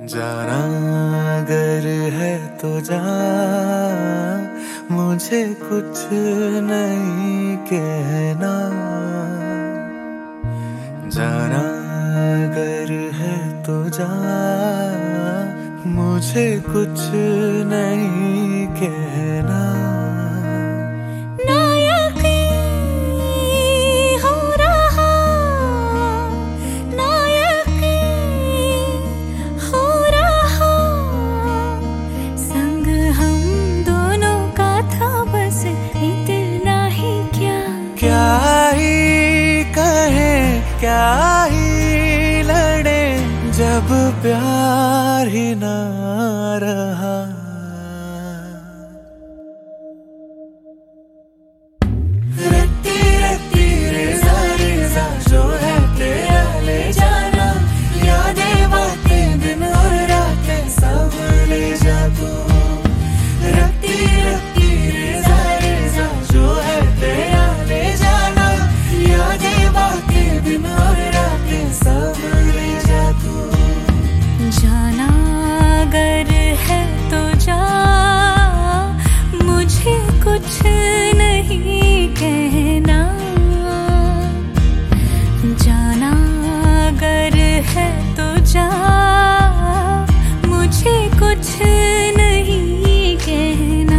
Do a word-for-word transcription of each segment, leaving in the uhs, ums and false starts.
जाना अगर है तो जा, मुझे कुछ नहीं कहना। जाना अगर है तो जा, मुझे कुछ नहीं कहना। क्या ही कहे क्या ही लड़े, जब प्यार ही ना रहा। रत्ती रत्ती रेज़ा रेज़ा जो है तेरा ले जाना, यादें बातें दिन और रातें सब ले जा तू। रत्ती रत्ती रेज़ा रेज़ा जो है तेरा ले जाना, यादें बातें दिन और रातें सब ले जा तू। जाना अगर है तो जा, मुझे कुछ नहीं कहना। जाना अगर है तो जा, मुझे कुछ नहीं कहना।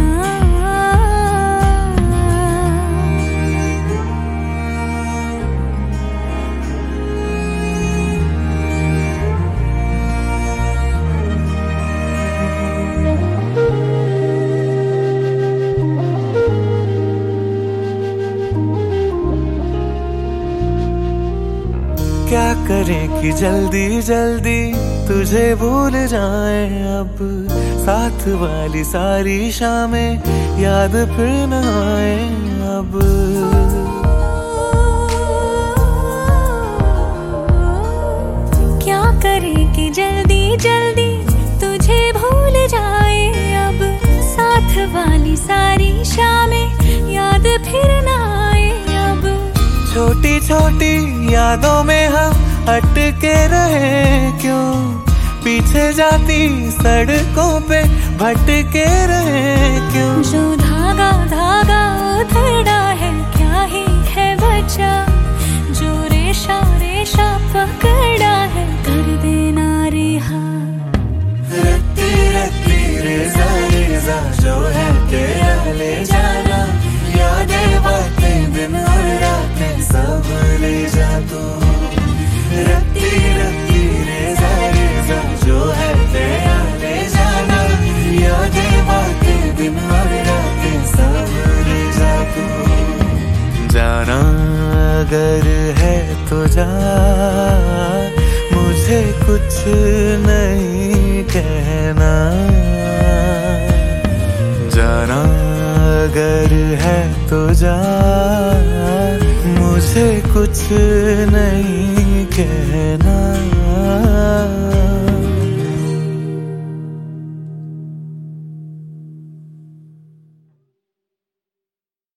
क्या करें कि जल्दी जल्दी तुझे भूल जाए, अब साथ वाली सारी शामें याद फिर न आए। अब क्या करें कि जल्दी जल्दी तुझे भूल जाए, अब साथ वाली सारी शामें याद फिर न आए। अब छोटी छोटी यादों में हम अटके रहे क्यों, पीछे जाती सड़कों पे भटके रहे क्यों। जो धागा धागा उधड़ा है क्या ही है बचा, जो रेशा रेशा पकड़ा है कर देना रिहा। रत्ती रत्ती रेज़ा रेज़ा जो है तेरा ले जाना, यादें बातें दिन और रातें सब ले जा तू। रत्ती रत्ती रेज़ा रेज़ा जो है तेरा ले जाना, यादें बातें दिन और रातें सब ले जा तू। जाना अगर है तो जा, मुझे कुछ नहीं कहना। जाना अगर है तो जा, मुझे कुछ नहीं कहना।